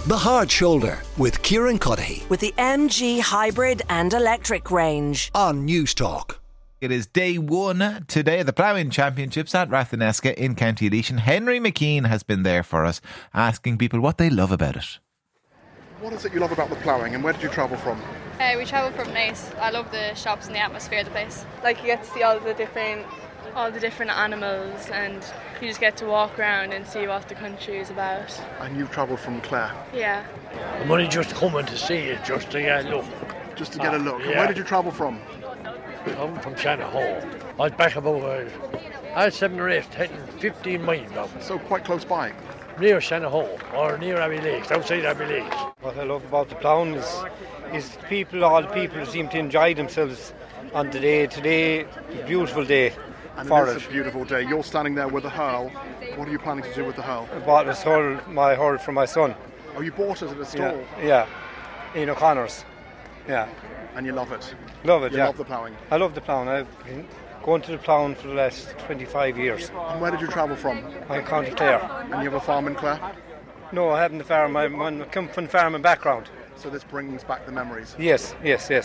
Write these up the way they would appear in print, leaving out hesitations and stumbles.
The Hard Shoulder with Kieran Cuddihy with the MG hybrid and electric range on News Talk. It is day one today of the Ploughing Championships at Rathneska in County Laois. Henry McKean has been there for us, asking people what they love about it. What is it you love about the ploughing, and where did you travel from? We travel from Naas. I love the shops and the atmosphere of the place. Like, you get to see all the different animals, and you just get to walk around and see what the country is about. And you've travelled from Clare? Yeah. I'm only just coming to see it, just to get a look. Just to get a look. Yeah. And where did you travel from? I'm from Shanaghall. I was back about 7 or 8, 10, 15 miles now. So quite close by. Near Shanaghall, or near Abbey Lakes, outside Abbey Lakes. What I love about the ploughing is all the people seem to enjoy themselves on the day. Today is a beautiful day. And it is a beautiful day. You're standing there with a hurl. What are you planning to do with the hurl? I bought this my hurl for my son. Oh, you bought it at a stall? Yeah. In O'Connor's. Yeah. And you love it? Love it, You love the ploughing? I love the ploughing. I've been going to the ploughing for the last 25 years. And where did you travel from? I'm County Clare. And you have a farm in Clare? No, I haven't a farm. I come from farming background. So this brings back the memories? Yes.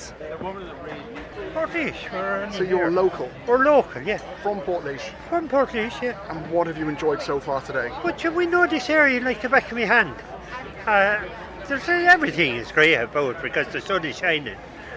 Portlaoise. So you're local? We're local, yeah. From Portlaoise? From Portlaoise, yeah. And what have you enjoyed so far today? But we know this area like the back of my hand. Everything is great about it because the sun is shining.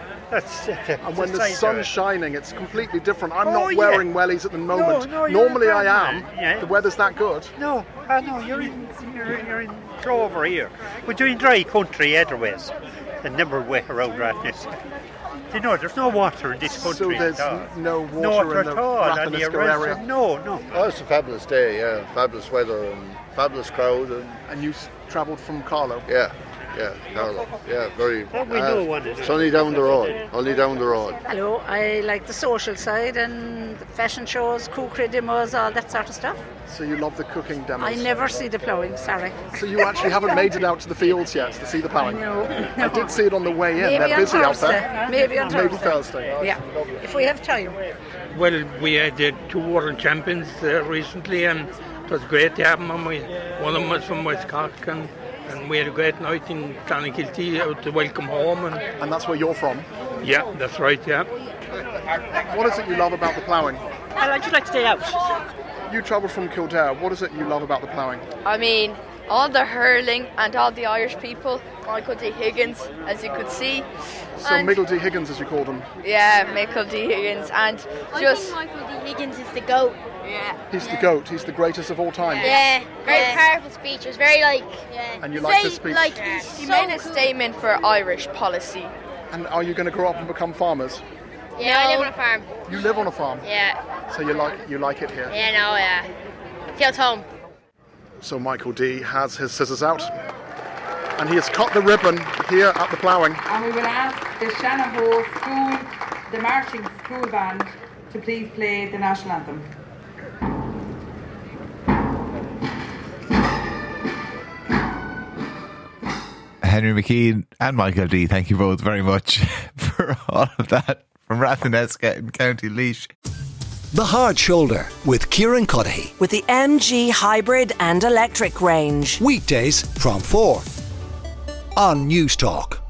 And when the sun's shining, it's completely different. I'm not yeah. wearing wellies at the moment. No, normally I am. Yeah. The weather's that good. No, you're in Clover here. We're doing dry country otherwise. And never wet around Rathneska. You know, there's no water in this country. So there's no water in the Rathneska area? No. Oh, it's a fabulous day, yeah. Fabulous weather and fabulous crowd. And you travelled from Carlow? Yeah, Carlow. Yeah, very sunny down the road. Only down the road. Hello, I like the social side and fashion shows, cookery demos, all that sort of stuff. So you love the cooking demos? I never see the ploughing, sorry. So you actually haven't made it out to the fields yet to see the ploughing? No. I did see it on the way in. Maybe They're busy on out there. Maybe on Thursday. Maybe Thursday. Yeah, if we have time. Well, we had 2 world champions recently, and it was great to have them. One of them was from West Cork, and we had a great night in Clonakilty out to welcome home. And that's where you're from? Yeah, that's right, yeah. What is it you love about the ploughing? I just like to stay out. You travelled from Kildare. What is it you love about the ploughing? I mean, all the hurling and all the Irish people. Michael D. Higgins, as you could see. So Michael D. Higgins, as you call them? Yeah, Michael D. Higgins. And just... Michael D. Higgins is the GOAT. Yeah. He's the GOAT. He's the greatest of all time. Yeah. Very powerful speech. It was very And you like his speech? He made a statement for Irish policy. And are you going to grow up and become farmers? Yeah, I live on a farm. You live on a farm? Yeah. So you like it here? Yeah. Feels home. So Michael D has his scissors out, and he has cut the ribbon here at the ploughing. And we will ask the Shanaghall School, the marching school band, to please play the national anthem. Henry McKean and Michael D, thank you both very much for all of that from Rathneska in County Laois. The Hard Shoulder with Kieran Cuddihy with the MG hybrid and electric range. Weekdays from 4 on News Talk.